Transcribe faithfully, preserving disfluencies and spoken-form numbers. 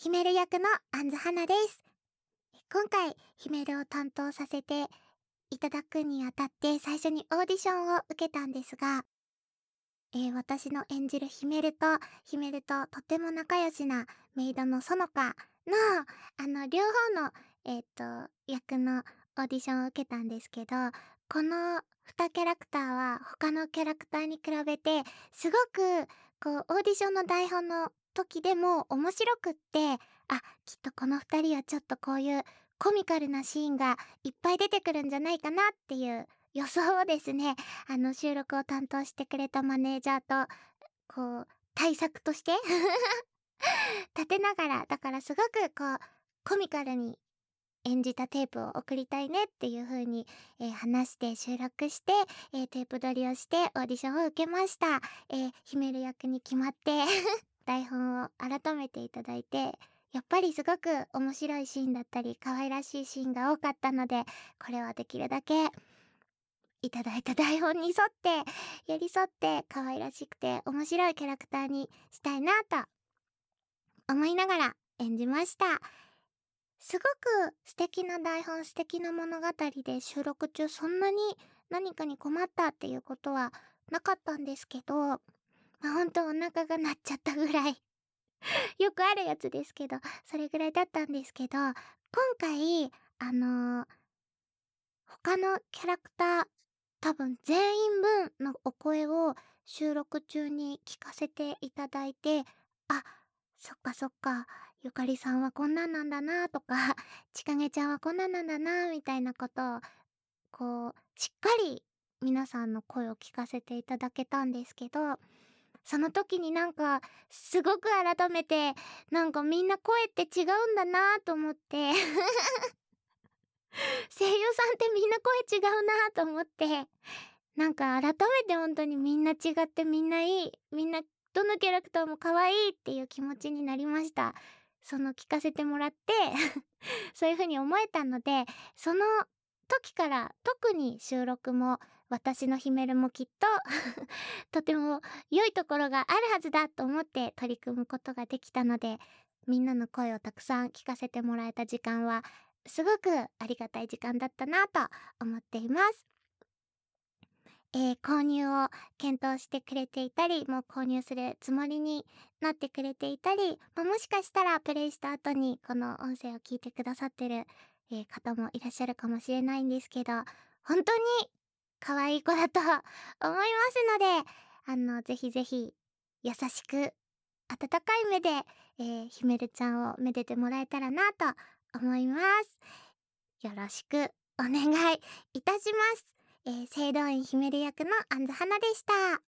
ヒメル役のアンズハナです。今回、ヒメルを担当させていただくにあたって最初にオーディションを受けたんですが、えー私の演じるヒメルと、ヒメルととても仲良しなメイドのソノカの、あの、両方の、えっと、役のオーディションを受けたんですけど、このにキャラクターは他のキャラクターに比べて、すごく、こう、オーディションの台本の時でも面白くって、あ、きっとこのふたりはちょっとこういうコミカルなシーンがいっぱい出てくるんじゃないかなっていう予想をですね、あの、収録を担当してくれたマネージャーと、こう、対策として立てながら、だからすごくこう、コミカルに演じたテープを送りたいねっていう風に、えー話して収録して、えーテープ撮りをしてオーディションを受けました。えー、ヒメル役に決まって台本を改めていただいて、やっぱりすごく面白いシーンだったり、可愛らしいシーンが多かったので、これはできるだけいただいた台本に沿って、寄り添って可愛らしくて面白いキャラクターにしたいなと思いながら演じました。すごく素敵な台本、素敵な物語で収録中そんなに何かに困ったっていうことはなかったんですけど、まあ、ほんとお腹が鳴っちゃったぐらいよくあるやつですけど、それぐらいだったんですけど、今回、あのー他のキャラクター、多分全員分のお声を収録中に聞かせていただいて、あ、そっかそっか、ゆかりさんはこんなんなんだなとか、ちかげちゃんはこんなんなんだなみたいなことを、こう、しっかり皆さんの声を聞かせていただけたんですけど、その時になんか、すごく改めて、なんかみんな声って違うんだなと思って声優さんってみんな声違うなと思って、なんか改めて本当にみんな違ってみんないい、みんなどのキャラクターも可愛いっていう気持ちになりました。その聞かせてもらってそういう風に思えたので、その時から特に収録も私のヒメルもきっととても良いところがあるはずだと思って取り組むことができたので、みんなの声をたくさん聞かせてもらえた時間はすごくありがたい時間だったなと思っています。えー購入を検討してくれていたり、もう購入するつもりになってくれていたり、まあ、もしかしたらプレイした後にこの音声を聞いてくださってる、えー方もいらっしゃるかもしれないんですけど、本当に可愛い子だと思いますので、あの、ぜひぜひ優しく温かい目で、えー、ひめるちゃんをめでてもらえたらなと思います。よろしくお願いいたします。えー、聖堂院ひめる役のアンズハナでした。